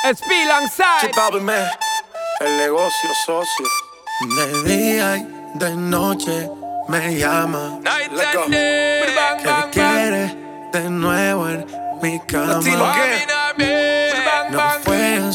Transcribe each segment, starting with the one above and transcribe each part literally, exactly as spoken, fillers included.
S P alongside el negocio socio. De día y de noche me llama. Night Let's go. and day. Bang, Que bang, quiere de nuevo en mi cama. Latino, ¿qué? bang, No bang. fue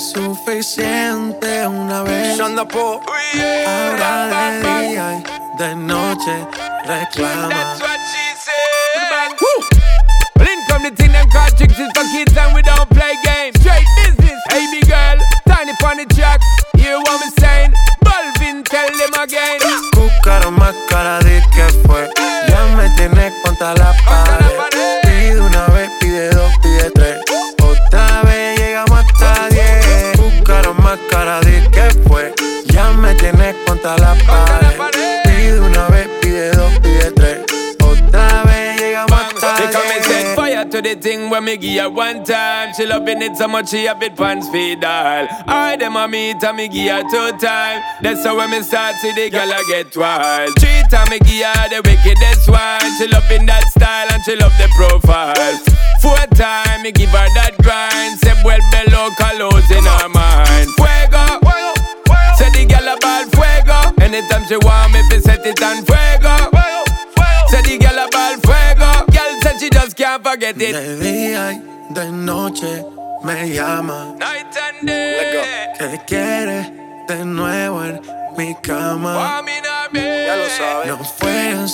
suficiente una vez. Shonda Po. Ooh, yeah. Ahora Bang, de bang, día y de noche reclama. that's what she said. Well, in come the thing them called tricks is for kids and we don't play games. Straight business, hey big girl, tiny pon the track. Hear what me saying? Balvin, tell them again. Cúcaro más cara de que fue. Ya me tienes contra la pared. Pide una vez, pide dos, pide tres. Otra vez llegamos hasta diez. Cúcaro más cara de que fue. Ya me tienes contra la pared. Pide una vez, pide dos, pide tres. Otra vez llegamos hasta They come and set diez. fire to the thing when me give her one time. She loving it so much she have it pants feed all. I them a meet and me give her two time. That's how when me start see the girl I get wild. Three time me give her the wickedest one. She loving that style and she love the profile. Four time me give her that grind. Say well below colors in her mind. Fuego, say the girl a ball fuego. Anytime she want me fi set it on fuego. Say the girl a ball fuego. Girl said she just can't forget it. De día y de noche me llama. Night and day. Que quiere de nuevo en mi cama. Want me not be. Ya lo sabes. No fue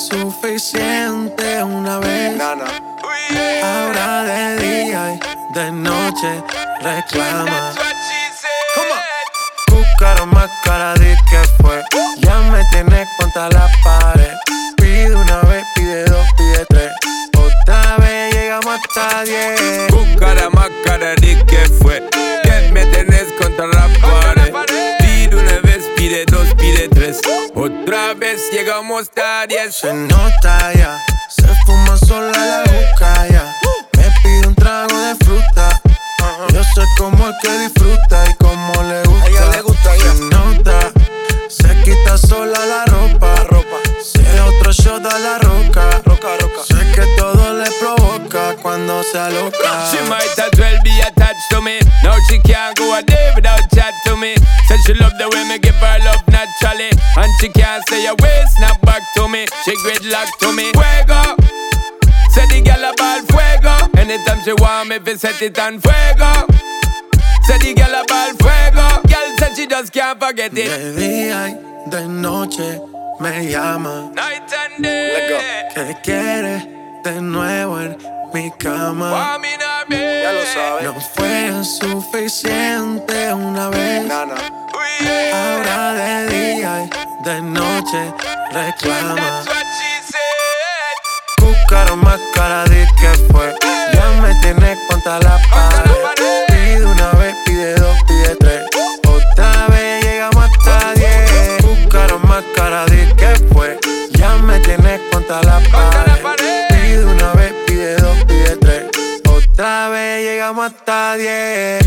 suficiente una vez. Nana. Ooh, yeah. Ahora de día y de noche reclama. That's what she said. Come on. Cúcaro más cara de que fue. Ya me tienes contra la pared. Pide una vez, pide dos, pide tres. Otra vez llegamos hasta diez. Cucara más cara de que fue. Que me tenés contra la pared. Pide una vez, pide dos, pide tres. Otra vez llegamos a diez. Se nota ya, se fuma sola la juca ya. Me pide un trago de fruta. Yo sé cómo es que disfruta y cómo le gusta. A ella le gusta, ya. Se nota, se quita sola la ropa. La ropa. Si es otro shot a la roca. Roca, roca. Sé que todo le provoca cuando se aloca. She might as well be attached to me. Now she can't go a day without chat to me. Said she love the way me give her love naturally. And she can't say a way, snap back to me. She gridlock to me. Fuego. Say the girl a ball fuego. Anytime she want me, fi set it on fuego. Say the girl a ball fuego. Girl said she just can't forget it. De día y de noche me llama. Night and day. Let's go. Que quiere de nuevo en mi cama. Want me not be. Ya lo sabes. No fue suficiente una vez. Nana. Ooh, yeah. Ahora de día y de noche reclama. That's what she said. Cúcaro más cara de que fue. Ya me tienes contra la pared. Pide una vez, pide dos, pide tres. Otra vez llegamos hasta diez. Cúcaro más cara de que fue. Ya me tienes contra la pared. Pide una vez, pide dos, pide tres. Otra vez llegamos hasta diez.